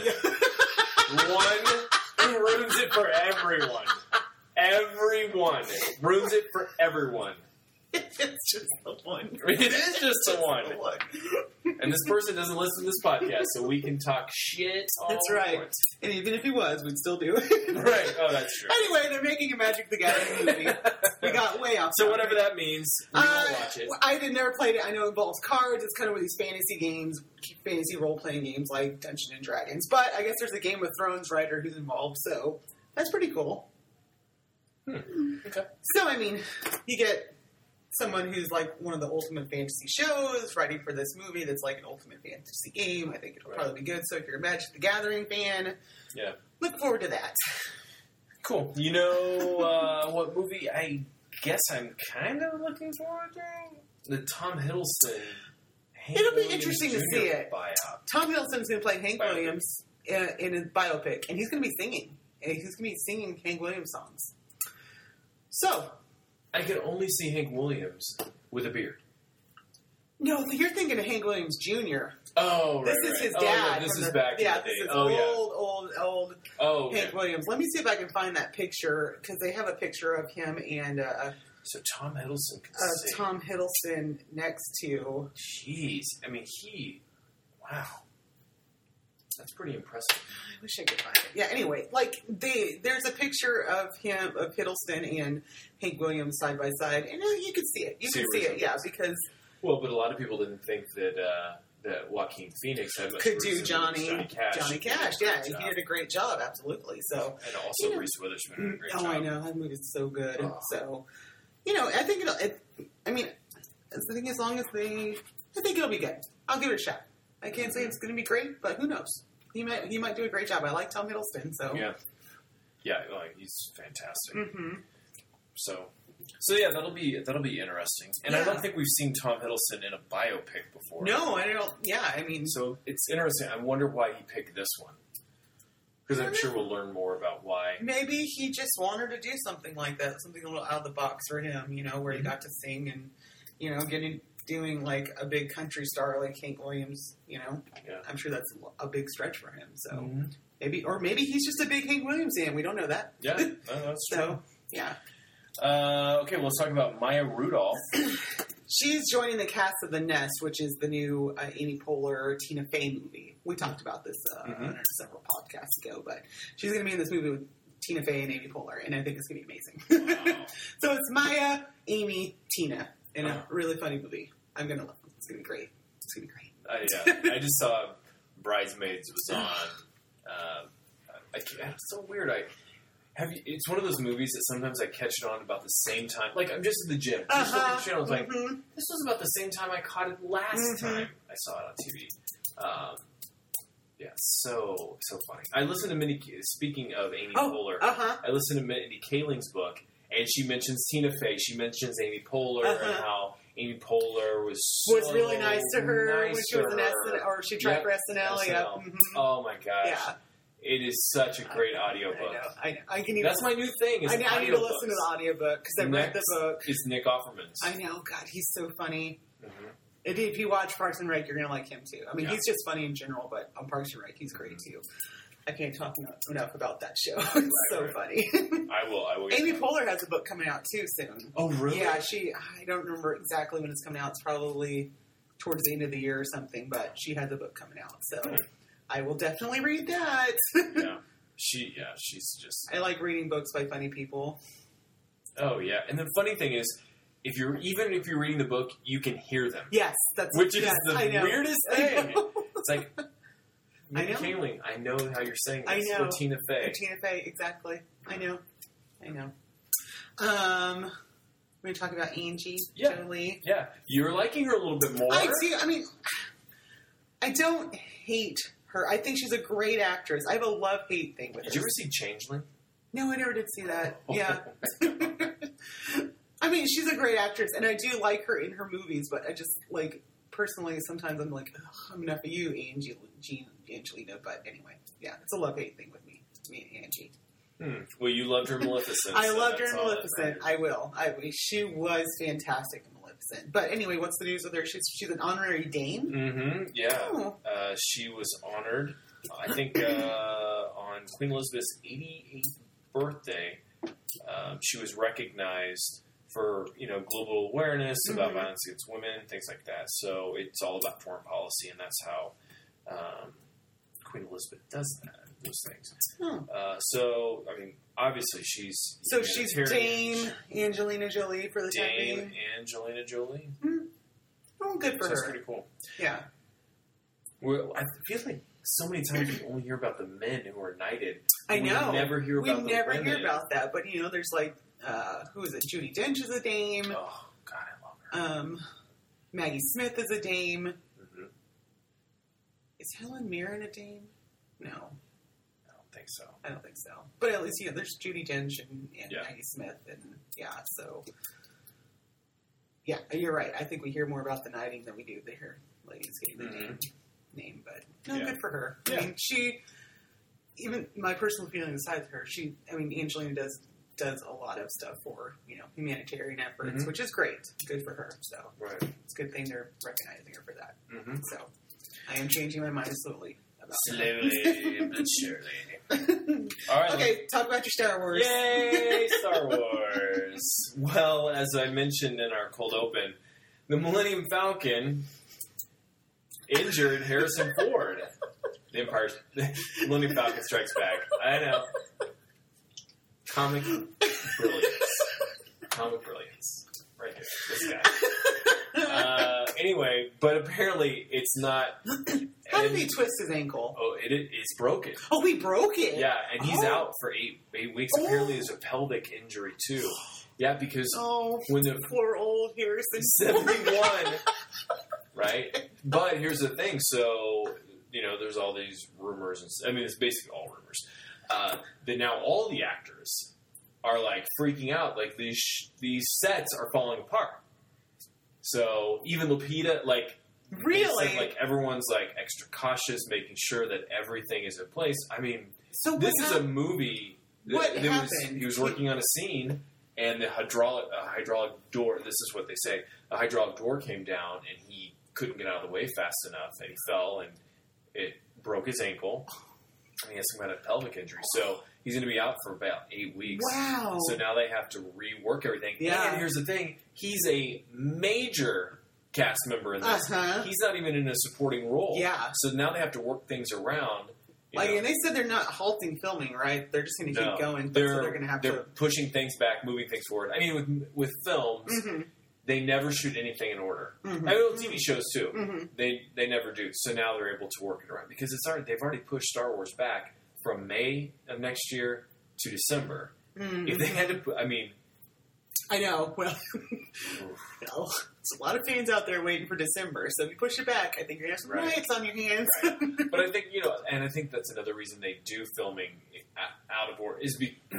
who ruins it for everyone. Everyone ruins it for everyone. It's just the one. It is just the one. And this person doesn't listen to this podcast, so we can talk shit all That's right. Once. And even if he was, we'd still do it. Right. Oh, that's true. Anyway, they're making a Magic the Gathering movie. We got way off. So whatever that means, we won't watch it. I never played it. I know it involves cards. It's kind of one of these fantasy games, fantasy role-playing games like Dungeons and Dragons. But I guess there's a Game of Thrones writer who's involved, so that's pretty cool. Okay. So, you get someone who's like one of the ultimate fantasy shows writing for this movie that's like an ultimate fantasy game. I think it'll probably be good. So if you're a Magic the Gathering fan, look forward to that. Cool. You know what movie I guess I'm kind of looking forward to? The Tom Hiddleston. It'll be interesting to see it. Buyout. Tom Hiddleston's going to play Hank Williams in a biopic, and he's going to be singing. He's going to be singing Hank Williams songs. So... I could only see Hank Williams with a beard. No, you're thinking of Hank Williams Jr. Oh, right. This is his dad. This is back in the day. This is old Hank Williams. Let me see if I can find that picture, because they have a picture of him and So Tom Hiddleston can sing. Tom Hiddleston next to... Jeez. I mean, wow. That's pretty impressive. I wish I could find it. Yeah, anyway, like, there's a picture of Hiddleston and Hank Williams side by side, and you can see it. You can see it, yeah, because... Well, but a lot of people didn't think that Joaquin Phoenix had much could do Johnny Cash. Johnny Cash, yeah, he did a great job, absolutely. So, and also Reese Witherspoon did a great job. Oh, I know, that movie's so good. Oh. So, I think I think as long as I think it'll be good. I'll give it a shot. I can't say it's going to be great, but who knows? He might do a great job. I like Tom Hiddleston, so yeah, he's fantastic. Mm-hmm. So yeah, that'll be interesting. And I don't think we've seen Tom Hiddleston in a biopic before. No, I don't. Yeah, I mean, so it's interesting. I wonder why he picked this one. Because I'm sure we'll learn more about why. Maybe he just wanted to do something like that, something a little out of the box for him, where he got to sing and, doing like a big country star like Hank Williams, Yeah. I'm sure that's a big stretch for him. So maybe he's just a big Hank Williams fan. We don't know that. Yeah, that's true. So, yeah. Okay, well, let's talk about Maya Rudolph. She's joining the cast of The Nest, which is the new Amy Poehler, Tina Fey movie. We talked about this several podcasts ago, but she's going to be in this movie with Tina Fey and Amy Poehler, and I think it's going to be amazing. Wow. So it's Maya, Amy, Tina, in a really funny movie. I'm going to love it. It's going to be great. It's going to be great. I just saw Bridesmaids was on. It's so weird. It's one of those movies that sometimes I catch it on about the same time. Like, I'm just at the gym. Just looking at the channel, I was like, this was about the same time I caught it last time I saw it on TV. Yeah, so funny. I listened to Mindy, speaking of Amy Poehler, I listened to Mindy Kaling's book, and she mentions Tina Fey. She mentions Amy Poehler and how Amy Poehler was really nice to her when she was in SNL, or she tried for SNL. Yeah. Mm-hmm. Oh my gosh. Yeah. It is such a great audiobook. I know. That's my new thing. I need to listen to the audiobook because I read the book. It's Nick Offerman's. I know. God, he's so funny. Mm-hmm. If you watch Parks and Rec, you're going to like him too. I mean, he's just funny in general, but on Parks and Rec, he's great too. I can't talk enough about that show. It's so funny. I will. Amy Poehler has a book coming out too soon. Oh, really? Yeah, I don't remember exactly when it's coming out. It's probably towards the end of the year or something, but she has a book coming out. So I will definitely read that. Yeah. She's just... I like reading books by funny people. Oh, yeah. And the funny thing is, if you're reading the book, you can hear them. Yes. Which is the weirdest thing. It's like... Mindy Kaling, I know how you're saying this. I know. Or Tina Fey. Or Tina Fey, exactly. I know. We're talking about Angie Jolie. Yeah. You're liking her a little bit more. I do. I mean, I don't hate her. I think she's a great actress. I have a love-hate thing with her. Did you ever see Changeling? No, I never did see that. Yeah. I mean, she's a great actress, and I do like her in her movies, but I just, like, personally, sometimes I'm like, I'm enough of you, Angelina. But anyway, yeah, it's a love-hate thing with me and Angie. Well, you loved her in Maleficent. I loved her in Maleficent. I will. She was fantastic in Maleficent. But anyway, what's the news with her? She's an honorary dame? Mm-hmm, yeah. Oh. She was honored, I think, on Queen Elizabeth's 88th birthday. She was recognized for, global awareness about violence against women, things like that. So it's all about foreign policy, and that's how Queen Elizabeth does those things. So, I mean, obviously she's... So she's Dame Angelina Jolie for the time being? Dame Angelina Jolie. Oh, good for her. That's pretty cool. Yeah. Well, I feel like so many times we only hear about the men who are knighted. I know. We never hear about the women. We never hear about that. But, there's like, who is it? Judi Dench is a dame. Oh, God, I love her. Maggie Smith is a dame. Mm-hmm. Is Helen Mirren a dame? No. I don't think so. But at least, there's Judi Dench and Maggie Smith. And, so... Yeah, you're right. I think we hear more about the knighting than we do the ladies getting the name. But, good for her. Yeah. I mean, even my personal feeling aside her, Angelina does a lot of stuff for, humanitarian efforts, which is great. Good for her. So, it's a good thing they're recognizing her for that. So, I am changing my mind slowly about Slowly but surely. All right. Okay, talk about your Star Wars. Yay, Star Wars. Well, as I mentioned in our cold open, the Millennium Falcon injured Harrison Ford. The Millennium Falcon Strikes Back. I know. Comic brilliance. Comic brilliance. Right here. This guy. Anyway, but apparently it's not... How did he twist his ankle? Oh, it's broken. Oh, he broke it? Yeah, and he's out for eight weeks. Apparently there's a pelvic injury, too. Yeah, because when the... poor old Harrison 71, right? But here's the thing. So, there's all these rumors. It's basically all rumors. That now all the actors are, freaking out. These sets are falling apart. So, even Lupita, really? Said, everyone's, extra cautious, making sure that everything is in place. So this is a movie. What happened? He was working on a scene, and the hydraulic door, this is what they say, a hydraulic door came down, and he couldn't get out of the way fast enough, and he fell, and it broke his ankle, and he has some kind of pelvic injury. So he's going to be out for about 8 weeks. Wow. So now they have to rework everything. Yeah. And here's the thing. He's a major cast member in this. Uh-huh. He's not even in a supporting role. Yeah. So now they have to work things around. And they said they're not halting filming, right? They're just going to keep going. They're going to have they're pushing things back, moving things forward. With films, they never shoot anything in order. TV shows too. They never do. So now they're able to work it around because they've already pushed Star Wars back from May of next year to December. If they had to, I know. Well, there's a lot of fans out there waiting for December. So if you push it back, I think you're going to have some riots on your hands. Right. But I think, and I think that's another reason they do filming out of order is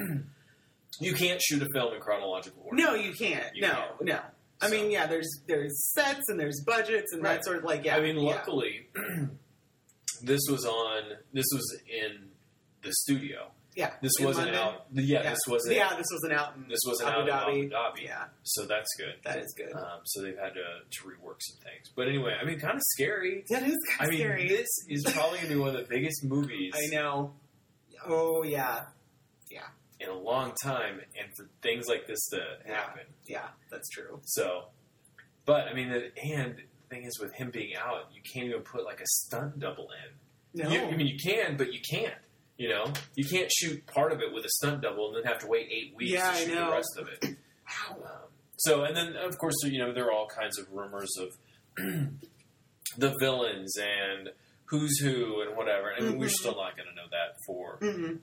you can't shoot a film in chronological order. No, you can't. No. So. There's sets and there's budgets and that sort of luckily, this was in the studio. Yeah, this wasn't London. out. Yeah, this wasn't. Yeah, this wasn't out. This wasn't out in Abu Dhabi. Yeah, so that's good. That is good. So they've had to rework some things. But anyway, kind of scary. That is kind of scary. This is probably going to be one of the biggest movies. I know. Oh yeah. In a long time, and for things like this to happen. Yeah, that's true. So, but the thing is, with him being out, you can't even put a stunt double in. No, you can, but you can't. You can't shoot part of it with a stunt double and then have to wait 8 weeks to shoot the rest of it. Wow. And then of course, there are all kinds of rumors of the villains and who's who and whatever. We're still not going to know that for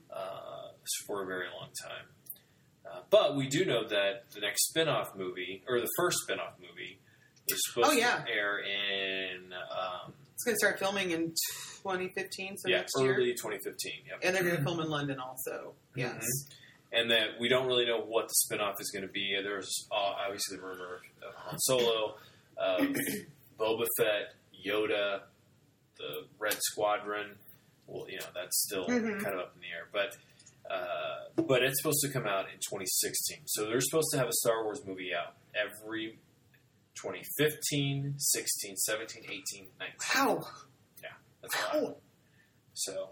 a very long time. But we do know that the next spin-off movie, or the first spin-off movie, is supposed to air in... it's going to start filming in 2015, so next year? Early 2015, yep. And they're going to film in London also, yes. And that we don't really know what the spin-off is going to be. There's obviously the rumor of Han Solo, Boba Fett, Yoda, the Red Squadron. Well, that's still kind of up in the air. But it's supposed to come out in 2016. So they're supposed to have a Star Wars movie out every 2015, 16, 17, 18, 19. Wow. Yeah, that's a lot. So...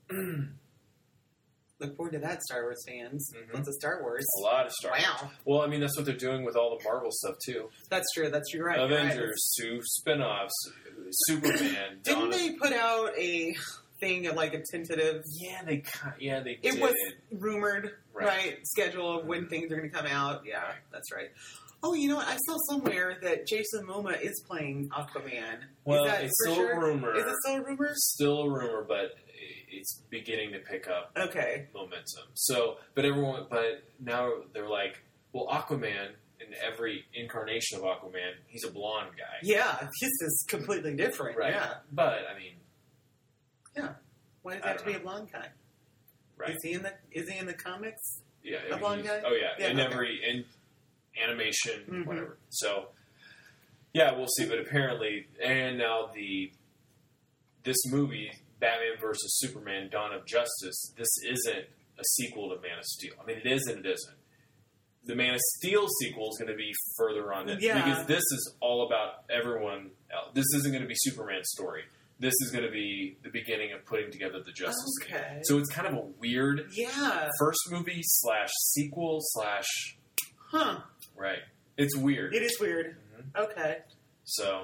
Look forward to that, Star Wars fans. Lots of Star Wars. A lot of Star Wars. Wow. Well, that's what they're doing with all the Marvel stuff, too. That's true. You're right. Avengers, 2 spin-offs, Superman, Didn't they put out a thing of a tentative... Yeah, they did. It was rumored, right? Schedule of when things are going to come out. Yeah, that's right. Oh, you know what? I saw somewhere that Jason Momoa is playing Aquaman. Well, it's still a rumor. Is it still a rumor? Still a rumor, but it's beginning to pick up momentum. So, but now they're like, well, Aquaman, in every incarnation of Aquaman, he's a blonde guy. Yeah, this is completely different. Right. Yeah. But, yeah. Why does it have to be a blonde guy? Right. Is he in the comics? Yeah. A blonde guy? Oh, yeah. In animation, whatever. So, yeah, we'll see. But apparently, and now this movie, Batman vs. Superman, Dawn of Justice, this isn't a sequel to Man of Steel. It is and it isn't. The Man of Steel sequel is going to be further on. Because this is all about everyone else. This isn't going to be Superman's story. this is going to be the beginning of putting together the Justice League. Okay. So it's kind of a weird first movie / sequel / Right. It's weird. It is weird. Mm-hmm. Okay. So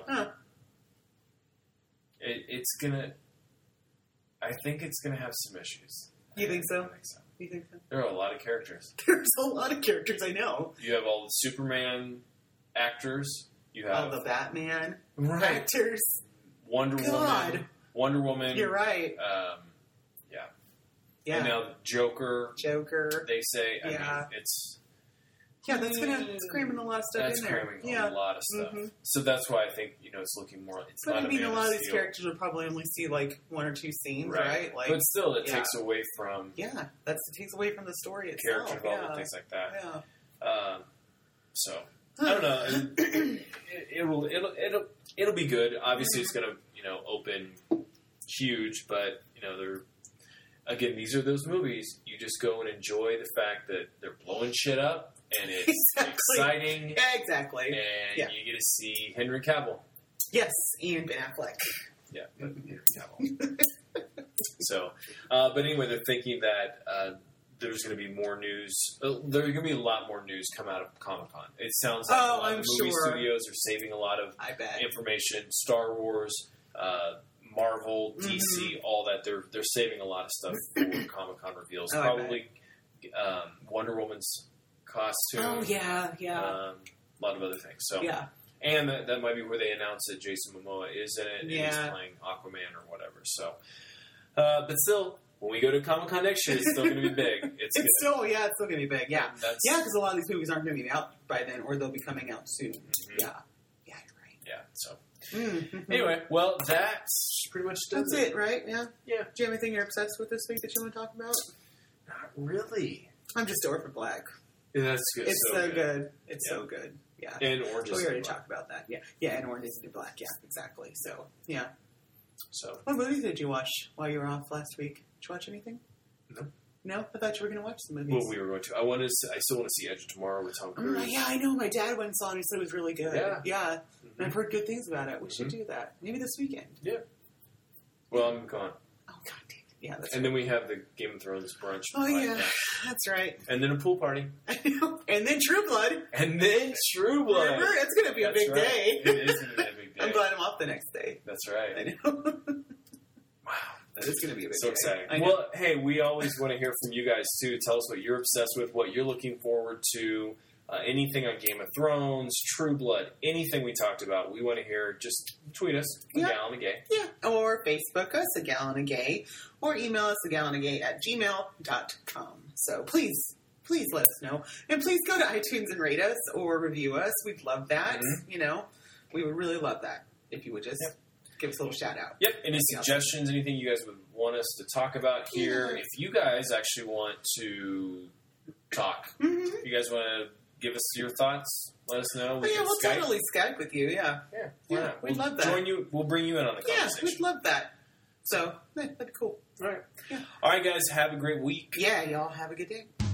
it's gonna. I think it's gonna have some issues. You think so? I think so. You think so? There are a lot of characters. There's a lot of characters. I know. You have all the Superman actors. You have all the Batman actors. Wonder Woman. You're right. Yeah. And now Joker. They say. I mean, it's. Yeah, that's it's cramming a lot of stuff in there. That's cramming a lot of stuff. Mm-hmm. So that's why I think it's looking more. But I mean, a lot of these characters would probably only see like 1 or 2 scenes, right? Like, but still, it takes away from. Yeah, it takes away from the story itself. Character development, things like that. Yeah. So I don't know. It'll be good. Obviously, it's going to open huge, but they're. Again, these are those movies. You just go and enjoy the fact that they're blowing shit up. And it's exciting. Yeah, exactly. And you get to see Henry Cavill. Yes, and Ben Affleck. Yeah, Henry Cavill. So, but anyway, they're thinking that there's going to be more news. There's going to be a lot more news come out of Comic-Con. It sounds like a lot of movie studios are saving a lot of information. Star Wars, Marvel, DC, all that. They're saving a lot of stuff for Comic-Con reveals. Probably Wonder Woman's costume. Oh, yeah. A lot of other things. So and that might be where they announce that Jason Momoa is in it and he's playing Aquaman or whatever. So, but still, when we go to Comic-Con next year, it's still going to be big. It's still going to be big. Yeah, because a lot of these movies aren't going to be out by then, or they'll be coming out soon. Mm-hmm. Yeah, you're right. Yeah. So anyway, well, that's pretty much that's it, right? Yeah. Yeah. Do you have anything you're obsessed with this week that you want to talk about? Not really. I'm just Orphan Black. Yeah, that's good. It's so good. It's so good. Yeah. And Orange is we already talked about that. Yeah. Yeah, and Orange is the New Black. Yeah, exactly. So, yeah. So. What movies did you watch while you were off last week? Did you watch anything? No. No? I thought you were going to watch some movies. Well, we were going to. I still want to see Edge of Tomorrow with Tom Cruise. Yeah, I know. My dad went and saw it and he said it was really good. Yeah. Mm-hmm. And I've heard good things about it. We should do that. Maybe this weekend. Yeah. Well, I'm gone. Oh, God damn. Yeah, that's and then we have the Game of Thrones brunch. Oh, yeah. That's right. And then a pool party. I know. And then True Blood. Remember, it's going to be a big day. It is going to be a big day. I'm glad I'm off the next day. That's right. I know. Wow. That is going to be a big day. So exciting. Well, hey, we always want to hear from you guys, too. Tell us what you're obsessed with, what you're looking forward to. Anything on Game of Thrones, True Blood, anything we talked about, we want to hear. Just tweet us, A Gallon of Gay. Yeah, or Facebook us, A Gallon of Gay, or email us, agallonofgay@gmail.com. So please let us know. And please go to iTunes and rate us or review us. We'd love that. Mm-hmm. We would really love that if you would just give us a little shout out. Yep, any suggestions, anything you guys would want us to talk about here. If you guys actually want to talk, if you guys want to give us your thoughts, let us know. We'll totally Skype with you, Yeah, we'd love that. Join you. We'll bring you in on the conversation. Yeah, we'd love that. So, that'd be cool. All right. Yeah. All right, guys, have a great week. Yeah, y'all have a good day.